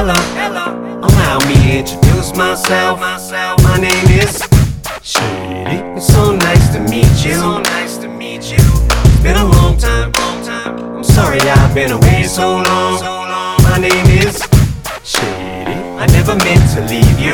hello. Allow me to introduce myself. My name is Shady. It's so nice to meet you. It's been a long time. I'm sorry I've been away so long. My name is Shady. I never meant to leave you.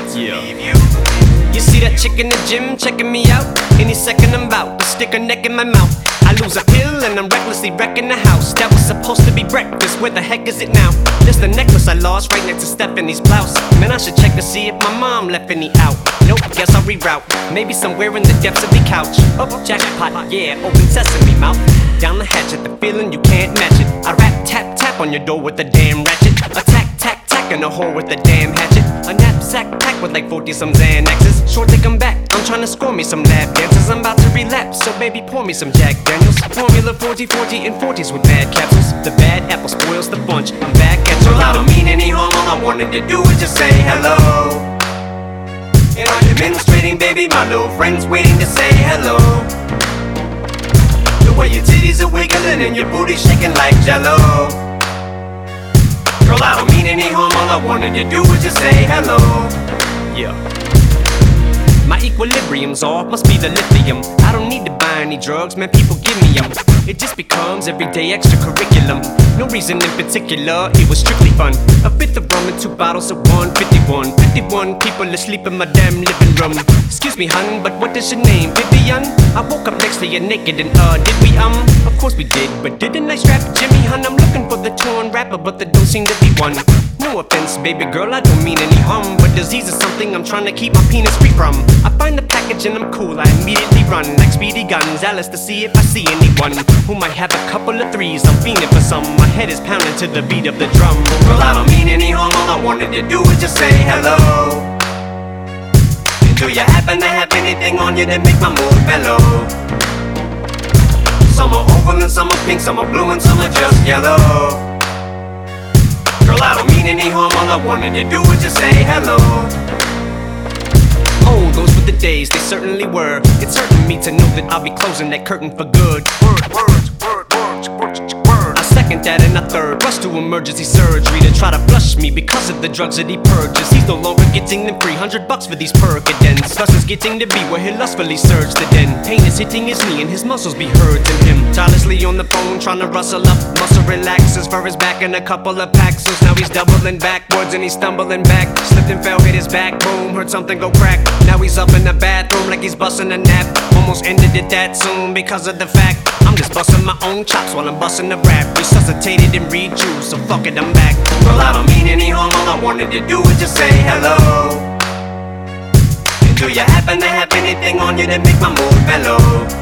You see that chick in the gym checking me out? Any second I'm about to stick her neck in my mouth. I lose a pill and I'm recklessly wrecking the house. That was supposed to be breakfast, where the heck is it now? There's the necklace I lost right next to Stephanie's blouse. Man, I should check to see if my mom left any out. Nope, guess I'll reroute. Maybe somewhere in the depths of the couch. Oh, jackpot, yeah, open sesame mouth. Down the hatch at the feeling you can't match it. I rap, tap, tap on your door with the damn ratchet. Attack, tack, tack in the hole with the damn hatchet. A knapsack packed with like 40-some Xanaxes. Sure think I'm back, I'm trying to score me some lap dances. I'm about to relapse, so baby pour me some Jack Daniels. Formula 40, 40, and 40s with bad capsules. The bad apple spoils the bunch, I'm back at you. Well, I don't mean any harm, all I wanted to do was just say hello. And I'm demonstrating, baby, my little friend's waiting to say hello. The way your titties are wiggling and your booty shaking like jello. Girl, I don't mean any harm, all I wanted to do was just say hello. Yeah. My equilibrium's off, must be the lithium. I don't need to buy any drugs, man, people give me them. It just becomes everyday extracurriculum. No reason in particular, it was strictly fun. A fifth of rum and 2 bottles of 151. 51 people asleep in my damn living room. Excuse me, hun, but what is your name, Vivian? I woke up next to you naked and did we Of course we did, but didn't I strap Jimmy, hun? I'm looking for the torn rapper, but there don't seem to be one. No offense, baby girl, I don't mean any harm, but disease is something I'm trying to keep my penis free from. I find the package and I'm cool, I immediately run like Speedy Gonzales to see if I see anyone who might have a couple of threes. I'm fiending for some, my head is pounding to the beat of the drum. Well, I don't mean any harm, all I wanted to do was just say hello. And do you happen to have anything on you that make my mood mellow? Some are oval and some are pink, some are blue and some are just yellow. Girl, I don't mean any harm, all I wanted to do was just say hello. Oh, those were the days, they certainly were. It's hurting me to know that I'll be closing that curtain for good. I second that and a third, rush to emergency surgery to try to flush me because of the drugs that he purchased. He's no longer getting them $300 for these Percodens. Thus is getting to be where he lustfully surged the den. Pain is hitting his knee and his muscles be hurting him. Tirelessly on the phone trying to rustle up muscle relaxers for his back and a couple of Paxos. Now he's doubling backwards and he's stumbling back. Slipped and fell, hit his back, boom, heard something go crack. Now he's up in the bathroom like he's busting a nap. Almost ended it that soon because of the fact I'm just busting my own chops while I'm busting the rap. Resuscitated and rejuiced, so fuck it, I'm back. Well, I don't mean any harm, all I wanted to do was just say hello. And do you happen to have anything on you that make my mood mellow?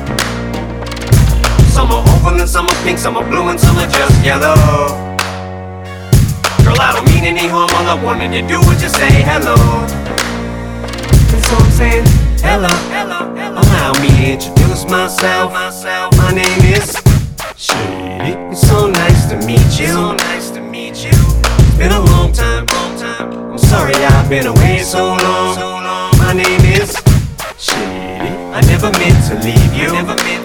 Some are oval and some are pink, some are blue and some are just yellow. Girl, I don't mean any harm, all I wanted to do was just say hello. And so I'm saying hello. Allow me to introduce myself. My name is Shady. It's so nice to meet you. It's been a long time. I'm sorry I've been away so long. My name is Shady. I never meant to leave you.